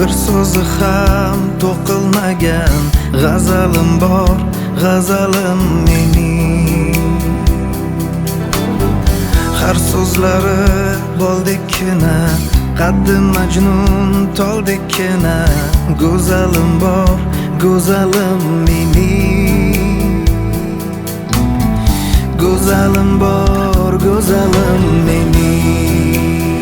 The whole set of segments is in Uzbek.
bir so'zi ham to'qilmagan g'azalim bor, g'azalim mening. Har so'zlari boldekkina, qaddi majnun toldekkina, go'zalim bor, go'zalim mening. Go'zalim bor, go'zalim mening.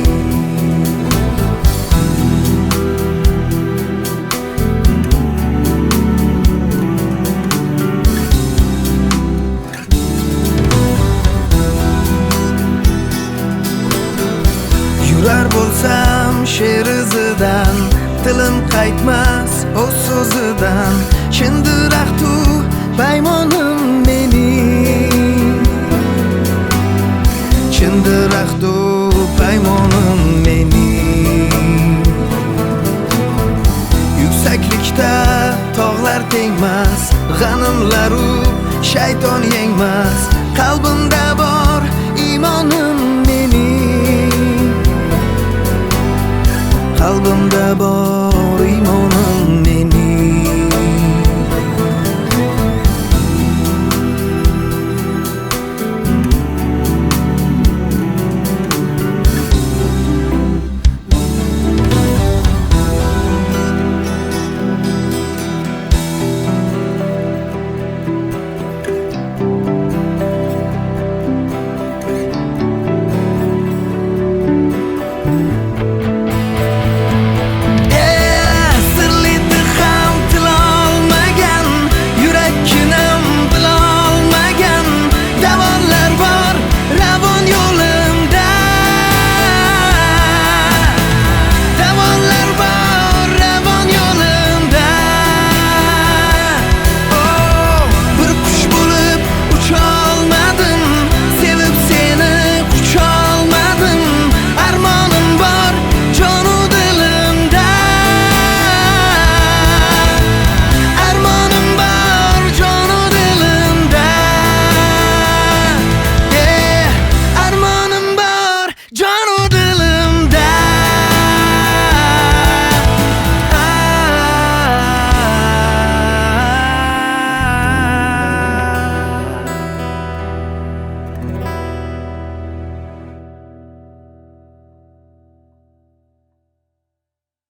Yurar bo'lsam she'r izidan, tilim qaytmas o'z so'zidan. Chin daraxtu paymonim mening, chin daraxtu paymonim mening. Yuksaklikda tog'lar tengmas, g'animlaru shayton yengmas. Qalbimda bor iymonim mening, qalbimda bor